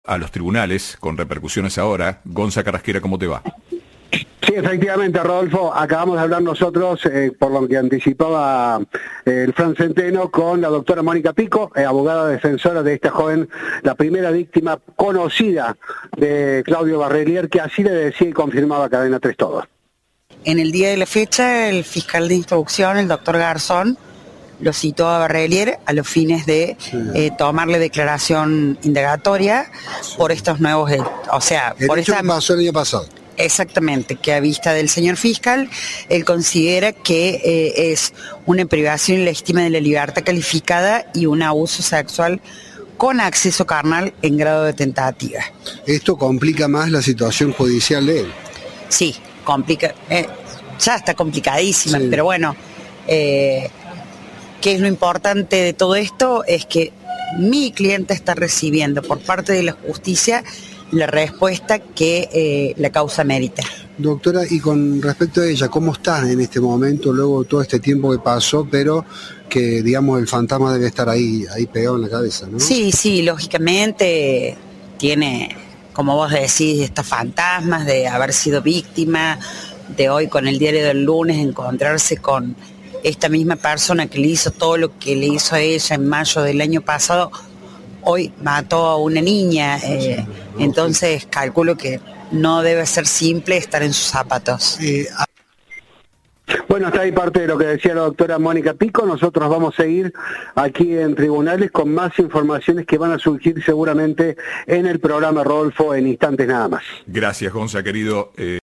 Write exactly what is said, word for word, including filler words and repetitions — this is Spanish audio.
a los tribunales, con repercusiones ahora. Gonza Carrasquera, ¿cómo te va? Sí, efectivamente, Rodolfo, acabamos de hablar nosotros, eh, por lo que anticipaba eh, el Fran Centeno, con la doctora Mónica Pico, eh, abogada defensora de esta joven, la primera víctima conocida de Claudio Barrelier, que así le decía y confirmaba Cadena tres Todo. En el día de la fecha, el fiscal de instrucción, el doctor Garzón, lo citó a Barrelier a los fines de eh, tomarle declaración indagatoria por estos nuevos hechos. O sea, el por hecho esta... que pasó el año pasado. Exactamente, que a vista del señor fiscal, él considera que eh, es una privación ilegítima de la libertad calificada y un abuso sexual con acceso carnal en grado de tentativa. ¿Esto complica más la situación judicial de él? Sí, complica, eh, ya está complicadísima, sí. Pero bueno, eh, ¿qué es lo importante de todo esto? Es que mi cliente está recibiendo por parte de la justicia la respuesta que eh, la causa merita. Doctora, y con respecto a ella, ¿cómo está en este momento, luego de todo este tiempo que pasó, pero que, digamos, el fantasma debe estar ahí, ahí pegado en la cabeza, ¿no? Sí, sí, lógicamente tiene, como vos decís, estos fantasmas de haber sido víctima, de hoy con el diario del lunes encontrarse con esta misma persona que le hizo todo lo que le hizo a ella en mayo del año pasado. Hoy mató a una niña, eh, entonces calculo que no debe ser simple estar en sus zapatos. Eh, bueno, está ahí parte de lo que decía la doctora Mónica Pico. Nosotros vamos a seguir aquí en tribunales con más informaciones que van a surgir seguramente en el programa, Rodolfo, en instantes nada más. Gracias, Gonza, querido. Eh...